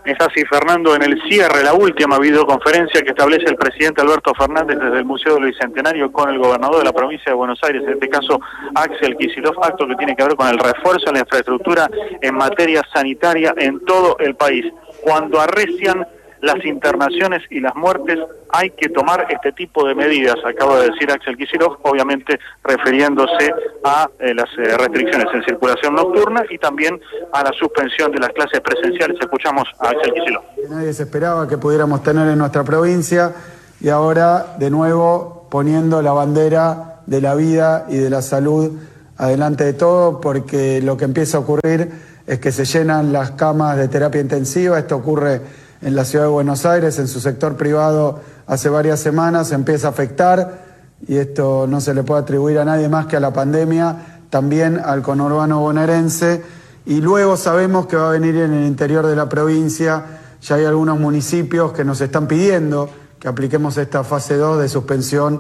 Es así, Fernando, en el cierre, la última videoconferencia que establece el presidente Alberto Fernández desde el Museo del Bicentenario con el gobernador de la provincia de Buenos Aires, en este caso Axel Kicillof, acto que tiene que ver con el refuerzo en la infraestructura en materia sanitaria en todo el país. Cuando arrecian las internaciones y las muertes, hay que tomar este tipo de medidas, acaba de decir Axel Kicillof, obviamente refiriéndose a las restricciones en circulación nocturna y también a la suspensión de las clases presenciales. Escuchamos a Axel Kicillof. Nadie se esperaba que pudiéramos tener en nuestra provincia y ahora de nuevo poniendo la bandera de la vida y de la salud adelante de todo, porque lo que empieza a ocurrir es que se llenan las camas de terapia intensiva. Esto ocurre en la ciudad de Buenos Aires, en su sector privado hace varias semanas, se empieza a afectar, y esto no se le puede atribuir a nadie más que a la pandemia, también al conurbano bonaerense, y luego sabemos que va a venir en el interior de la provincia. Ya hay algunos municipios que nos están pidiendo que apliquemos esta fase 2 de suspensión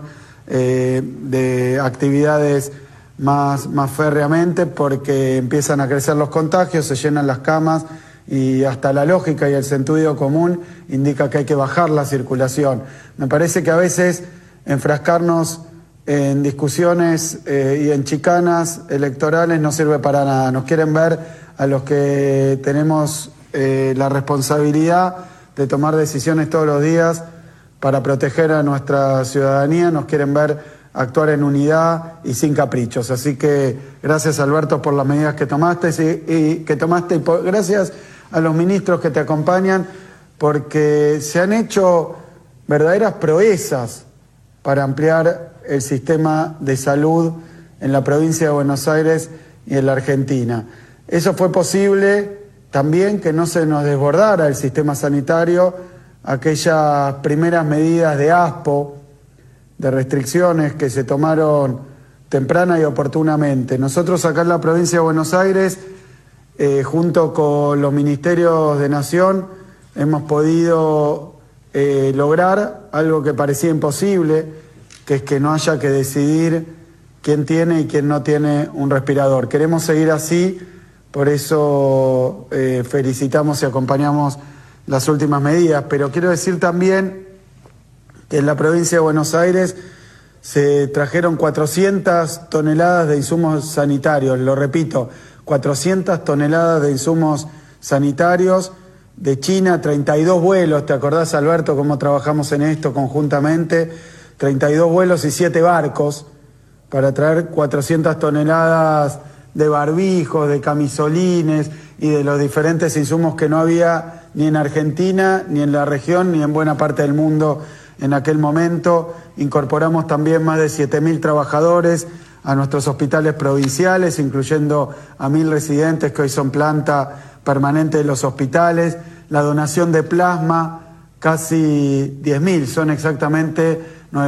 de actividades más férreamente, porque empiezan a crecer los contagios, se llenan las camas, y hasta la lógica y el sentido común indica que hay que bajar la circulación. Me parece que a veces enfrascarnos en discusiones y en chicanas electorales no sirve para nada. Nos quieren ver a los que tenemos la responsabilidad de tomar decisiones todos los días para proteger a nuestra ciudadanía, nos quieren ver actuar en unidad y sin caprichos. Así que gracias, Alberto, por las medidas que tomaste y gracias a los ministros que te acompañan, porque se han hecho verdaderas proezas para ampliar el sistema de salud en la provincia de Buenos Aires y en la Argentina. Eso fue posible también que no se nos desbordara el sistema sanitario, aquellas primeras medidas de ASPO, de restricciones que se tomaron temprana y oportunamente. Nosotros acá en la provincia de Buenos Aires, junto con los ministerios de Nación, hemos podido lograr algo que parecía imposible, que es que no haya que decidir quién tiene y quién no tiene un respirador. Queremos seguir así, por eso felicitamos y acompañamos las últimas medidas, pero quiero decir también que en la provincia de Buenos Aires se trajeron 400 toneladas de insumos sanitarios, lo repito, 400 toneladas de insumos sanitarios de China, 32 vuelos, ¿te acordás, Alberto, cómo trabajamos en esto conjuntamente? 32 vuelos y 7 barcos para traer 400 toneladas de barbijos, de camisolines y de los diferentes insumos que no había ni en Argentina, ni en la región, ni en buena parte del mundo en aquel momento. Incorporamos también más de 7.000 trabajadores a nuestros hospitales provinciales, incluyendo a 1.000 residentes que hoy son planta permanente de los hospitales. La donación de plasma, casi 10.000, son exactamente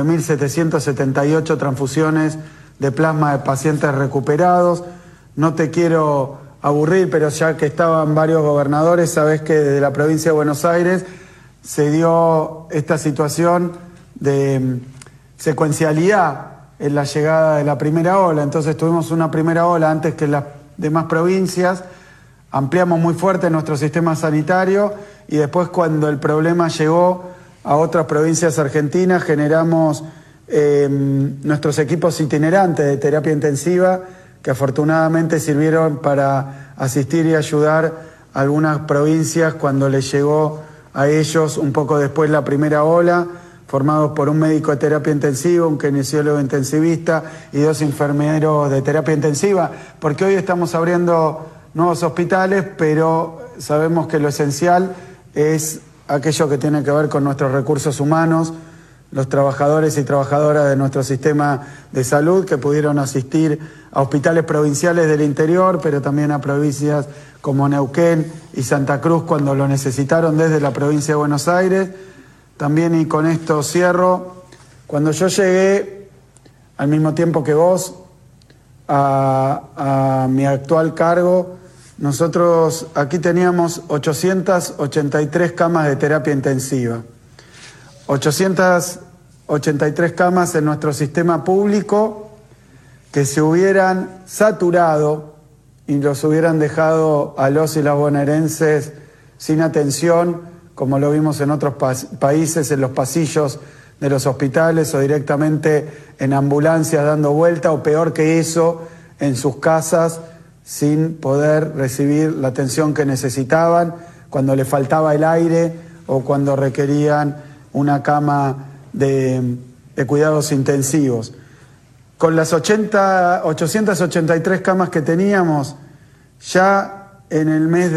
9.778 transfusiones de plasma de pacientes recuperados. No te quiero aburrir, pero ya que estaban varios gobernadores, sabés que desde la provincia de Buenos Aires se dio esta situación de secuencialidad en la llegada de la primera ola. Entonces tuvimos una primera ola antes que las demás provincias, ampliamos muy fuerte nuestro sistema sanitario y después, cuando el problema llegó a otras provincias argentinas, generamos nuestros equipos itinerantes de terapia intensiva, que afortunadamente sirvieron para asistir y ayudar a algunas provincias cuando les llegó a ellos un poco después la primera ola, formados por un médico de terapia intensiva, un kinesiólogo intensivista y 2 enfermeros de terapia intensiva, porque hoy estamos abriendo nuevos hospitales, pero sabemos que lo esencial es aquello que tiene que ver con nuestros recursos humanos, los trabajadores y trabajadoras de nuestro sistema de salud que pudieron asistir a hospitales provinciales del interior, pero también a provincias como Neuquén y Santa Cruz cuando lo necesitaron desde la provincia de Buenos Aires. También, y con esto cierro, cuando yo llegué, al mismo tiempo que vos, a mi actual cargo, nosotros aquí teníamos 883 camas de terapia intensiva. 883 camas en nuestro sistema público que se hubieran saturado y los hubieran dejado a los y las bonaerenses sin atención, como lo vimos en otros países, en los pasillos de los hospitales o directamente en ambulancias dando vuelta, o peor que eso, en sus casas, sin poder recibir la atención que necesitaban, cuando les faltaba el aire o cuando requerían una cama de cuidados intensivos. Con las 883 camas que teníamos, ya en el mes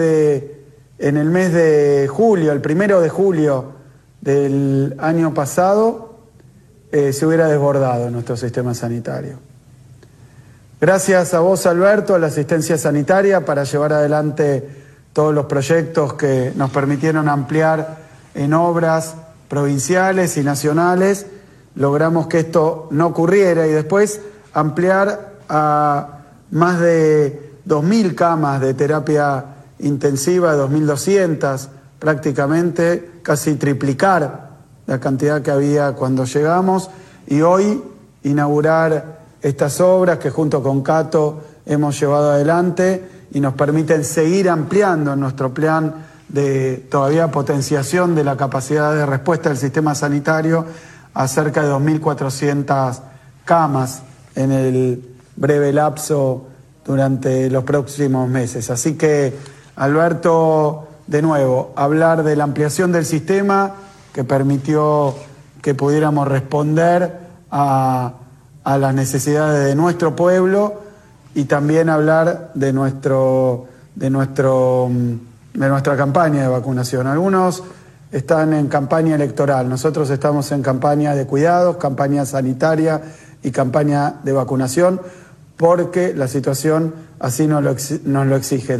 de julio, el 1 de julio del año pasado, se hubiera desbordado nuestro sistema sanitario. Gracias a vos, Alberto, a la asistencia sanitaria para llevar adelante todos los proyectos que nos permitieron ampliar en obras provinciales y nacionales, logramos que esto no ocurriera y después ampliar a más de 2.000 camas de terapia intensiva, 2.200 prácticamente, casi triplicar la cantidad que había cuando llegamos, y hoy inaugurar estas obras que junto con Cato hemos llevado adelante y nos permiten seguir ampliando nuestro plan de todavía potenciación de la capacidad de respuesta del sistema sanitario a cerca de 2.400 camas en el breve lapso durante los próximos meses. Así que, Alberto, de nuevo, hablar de la ampliación del sistema que permitió que pudiéramos responder a las necesidades de nuestro pueblo y también hablar de nuestra campaña de vacunación. Algunos están en campaña electoral, nosotros estamos en campaña de cuidados, campaña sanitaria y campaña de vacunación, porque la situación así nos lo exige.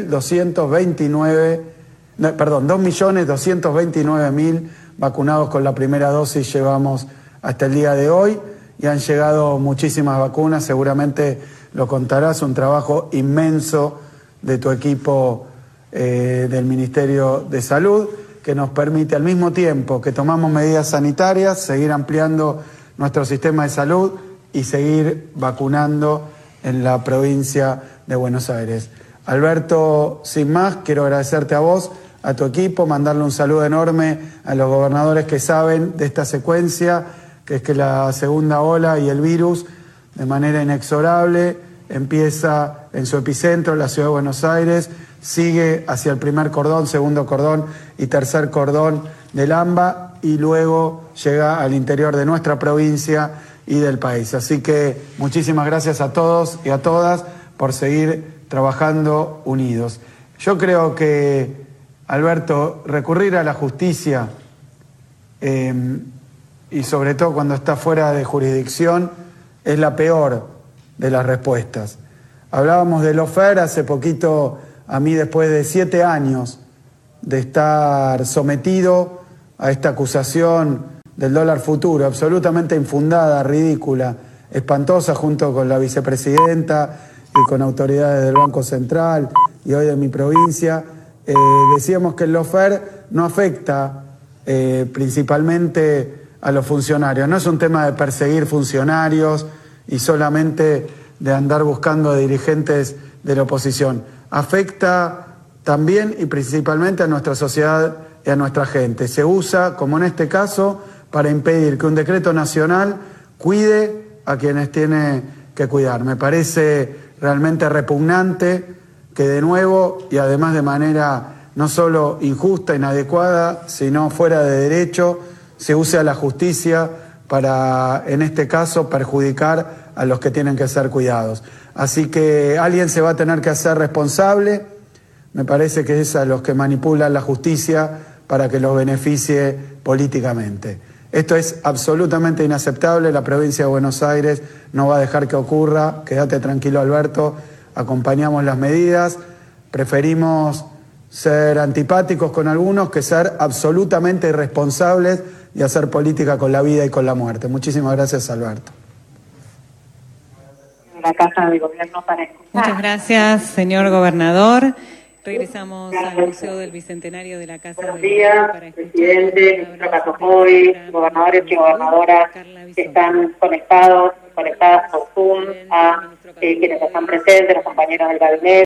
2.229.000 vacunados con la primera dosis llevamos hasta el día de hoy, y han llegado muchísimas vacunas, seguramente lo contarás, un trabajo inmenso de tu equipo del Ministerio de Salud, que nos permite al mismo tiempo que tomamos medidas sanitarias, seguir ampliando nuestro sistema de salud y seguir vacunando en la provincia de Buenos Aires. Alberto, sin más, quiero agradecerte a vos, a tu equipo, mandarle un saludo enorme a los gobernadores que saben de esta secuencia, que es que la segunda ola y el virus, de manera inexorable, empieza en su epicentro, la ciudad de Buenos Aires, sigue hacia el primer cordón, segundo cordón y tercer cordón del AMBA, y luego llega al interior de nuestra provincia y del país. Así que muchísimas gracias a todos y a todas por seguir trabajando unidos. Yo creo que, Alberto, recurrir a la justicia, y sobre todo cuando está fuera de jurisdicción, es la peor de las respuestas. Hablábamos del lawfare hace poquito. A mí, después de 7 años de estar sometido a esta acusación del dólar futuro, absolutamente infundada, ridícula, espantosa, junto con la vicepresidenta y con autoridades del Banco Central y hoy de mi provincia, decíamos que el lawfare no afecta principalmente a los funcionarios. No es un tema de perseguir funcionarios y solamente de andar buscando a dirigentes de la oposición. Afecta también y principalmente a nuestra sociedad y a nuestra gente. Se usa, como en este caso, para impedir que un decreto nacional cuide a quienes tiene que cuidar. Me parece realmente repugnante que de nuevo, y además de manera no solo injusta, inadecuada, sino fuera de derecho, se use a la justicia para, en este caso, perjudicar a los que tienen que ser cuidados. Así que alguien se va a tener que hacer responsable. Me parece que es a los que manipulan la justicia para que los beneficie políticamente. Esto es absolutamente inaceptable. La provincia de Buenos Aires no va a dejar que ocurra. Quédate tranquilo, Alberto. Acompañamos las medidas. Preferimos ser antipáticos con algunos que ser absolutamente irresponsables y hacer política con la vida y con la muerte. Muchísimas gracias, Alberto. La Casa de Gobierno para escuchar. Muchas gracias, señor gobernador. Regresamos al Museo del Bicentenario de la Casa de Buenos días, presidente, ministro Catocoy, gobernadores y gobernadoras que están conectadas por Zoom, a quienes están presentes, los compañeros del gabinete.